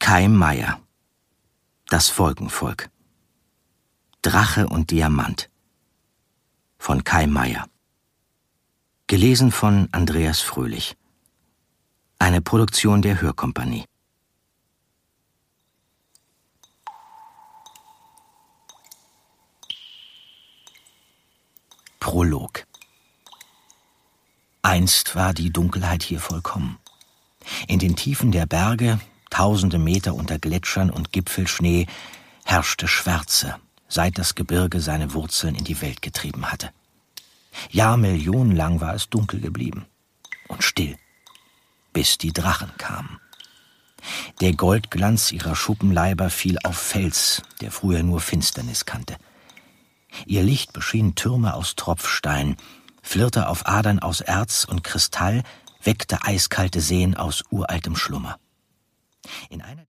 Kai Meier. Das Wolkenvolk. Drache und Diamant. Von Kai Meier. Gelesen von Andreas Fröhlich. Eine Produktion der Hörkompanie. Prolog. Einst war die Dunkelheit hier vollkommen. In den Tiefen der Berge, tausende Meter unter Gletschern und Gipfelschnee, herrschte Schwärze, seit das Gebirge seine Wurzeln in die Welt getrieben hatte. Jahrmillionenlang war es dunkel geblieben und still, bis die Drachen kamen. Der Goldglanz ihrer Schuppenleiber fiel auf Fels, der früher nur Finsternis kannte. Ihr Licht beschien Türme aus Tropfstein, flirrte auf Adern aus Erz und Kristall, weckte eiskalte Seen aus uraltem Schlummer. In einer